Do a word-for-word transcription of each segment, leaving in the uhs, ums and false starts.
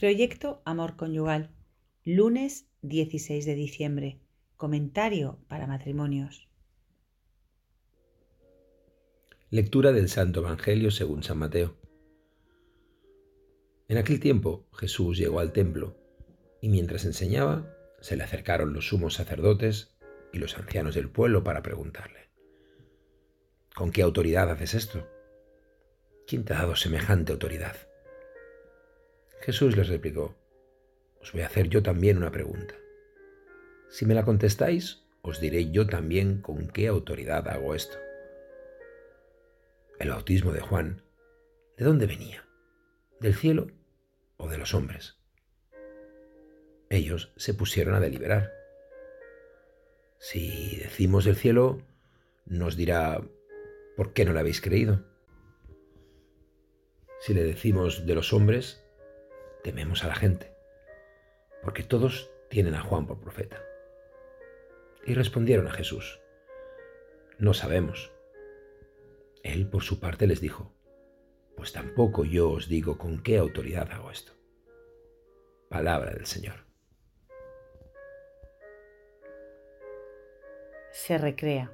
Proyecto Amor Conyugal, lunes dieciséis de diciembre. Comentario para matrimonios. Lectura del Santo Evangelio según San Mateo. En aquel tiempo Jesús llegó al templo y mientras enseñaba se le acercaron los sumos sacerdotes y los ancianos del pueblo para preguntarle: ¿con qué autoridad haces esto? ¿Quién te ha dado semejante autoridad? Jesús les replicó: os voy a hacer yo también una pregunta. Si me la contestáis, os diré yo también con qué autoridad hago esto. El bautismo de Juan, ¿de dónde venía? ¿Del cielo o de los hombres? Ellos se pusieron a deliberar. Si decimos del cielo, nos dirá: ¿por qué no le habéis creído? Si le decimos de los hombres, tememos a la gente, porque todos tienen a Juan por profeta. Y respondieron a Jesús: no sabemos. Él, por su parte, les dijo: pues tampoco yo os digo con qué autoridad hago esto. Palabra del Señor. Se recrea.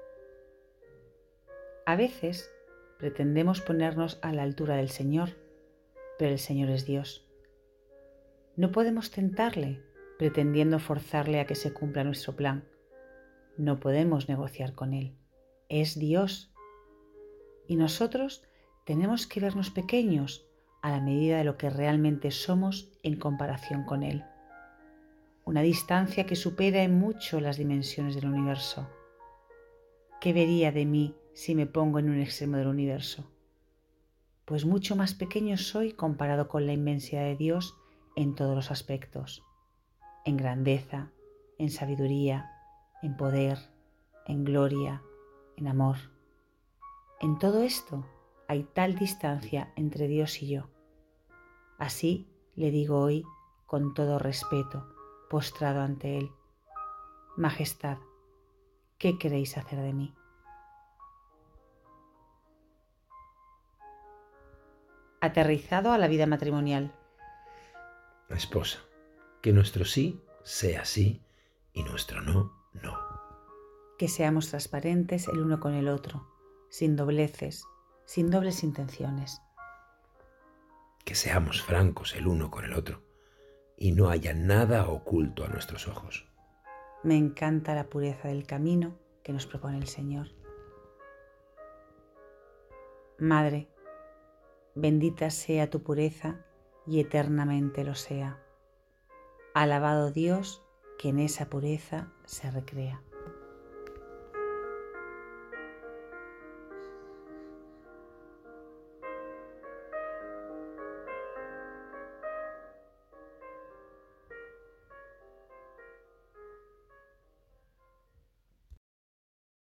A veces pretendemos ponernos a la altura del Señor, pero el Señor es Dios. No podemos tentarle pretendiendo forzarle a que se cumpla nuestro plan. No podemos negociar con Él. Es Dios. Y nosotros tenemos que vernos pequeños a la medida de lo que realmente somos en comparación con Él. Una distancia que supera en mucho las dimensiones del universo. ¿Qué vería de mí si me pongo en un extremo del universo? Pues mucho más pequeño soy comparado con la inmensidad de Dios en todos los aspectos. En grandeza, en sabiduría, en poder, en gloria, en amor. En todo esto hay tal distancia entre Dios y yo. Así le digo hoy, con todo respeto, postrado ante Él: Majestad, ¿qué queréis hacer de mí? Aterrizado a la vida matrimonial. Esposa, que nuestro sí sea sí y nuestro no, no. Que seamos transparentes el uno con el otro, sin dobleces, sin dobles intenciones. Que seamos francos el uno con el otro y no haya nada oculto a nuestros ojos. Me encanta la pureza del camino que nos propone el Señor. Madre, bendita sea tu pureza y eternamente lo sea. Alabado Dios que en esa pureza se recrea.